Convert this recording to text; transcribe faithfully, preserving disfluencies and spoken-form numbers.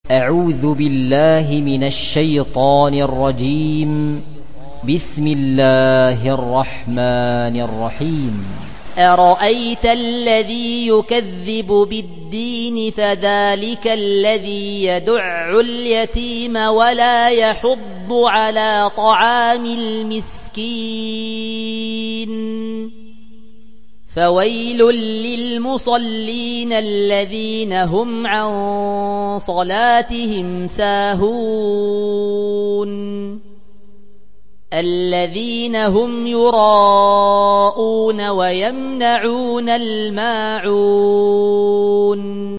أعوذ بالله من الشيطان الرجيم. بسم الله الرحمن الرحيم. أرأيت الذي يكذب بالدين فذلك الذي يدع اليتيم ولا يحض على طعام المسكين فويل للمصلين الذين هم عن صلاتهم ساهون الذين هم يراءون ويمنعون الماعون